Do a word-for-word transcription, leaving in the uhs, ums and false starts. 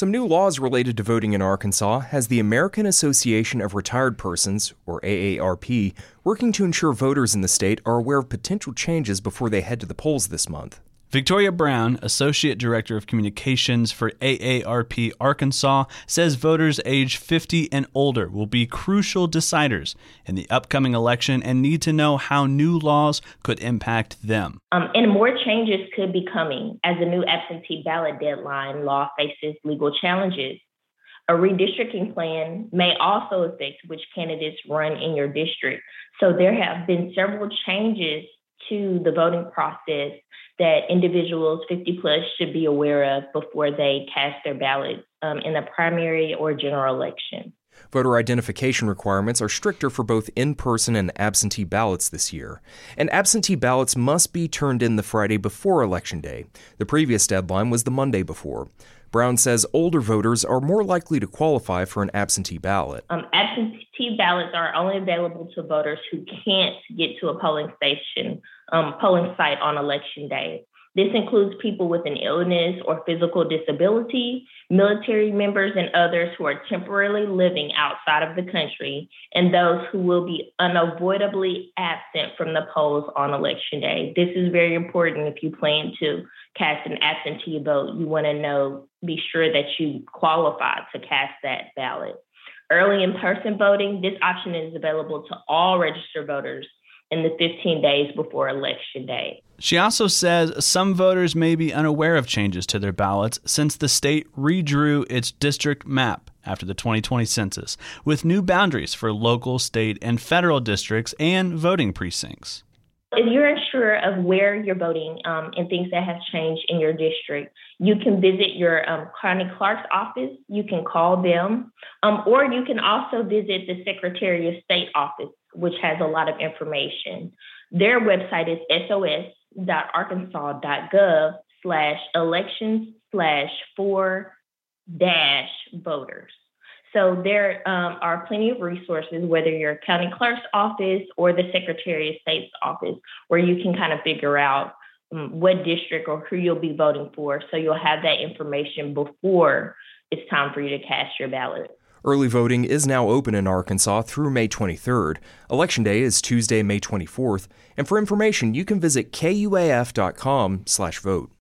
Some new laws related to voting in Arkansas has the American Association of Retired Persons, or A A R P, working to ensure voters in the state are aware of potential changes before they head to the polls this month. Victoria Brown, Associate Director of Communications for A A R P Arkansas, says voters age fifty and older will be crucial deciders in the upcoming election and need to know how new laws could impact them. Um, and more changes could be coming as the new absentee ballot deadline law faces legal challenges. A redistricting plan may also affect which candidates run in your district. So there have been several changes to the voting process that individuals fifty plus should be aware of before they cast their ballot um, in the primary or general election. Voter identification requirements are stricter for both in-person and absentee ballots this year. And absentee ballots must be turned in the Friday before Election Day. The previous deadline was the Monday before. Brown says older voters are more likely to qualify for an absentee ballot. Um, absentee ballots are only available to voters who can't get to a polling station, um, polling site on Election Day. This includes people with an illness or physical disability, military members, and others who are temporarily living outside of the country, and those who will be unavoidably absent from the polls on Election Day. This is very important if you plan to cast an absentee vote. You want to know, be sure that you qualify to cast that ballot. Early in-person voting, this option is available to all registered voters in the fifteen days before Election Day. She also says some voters may be unaware of changes to their ballots since the state redrew its district map after the twenty twenty census, with new boundaries for local, state, and federal districts and voting precincts. If you're unsure of where you're voting um, and things that have changed in your district, you can visit your um, county clerk's office. You can call them, um, or you can also visit the Secretary of State office, which has a lot of information. Their website is sos.arkansas.gov slash elections slash four dash voters. So there um, are plenty of resources, whether you're county clerk's office or the Secretary of State's office, where you can kind of figure out um, what district or who you'll be voting for. So you'll have that information before it's time for you to cast your ballot. Early voting is now open in Arkansas through May twenty-third. Election Day is Tuesday, May twenty-fourth. And for information, you can visit kuaf.com slash vote.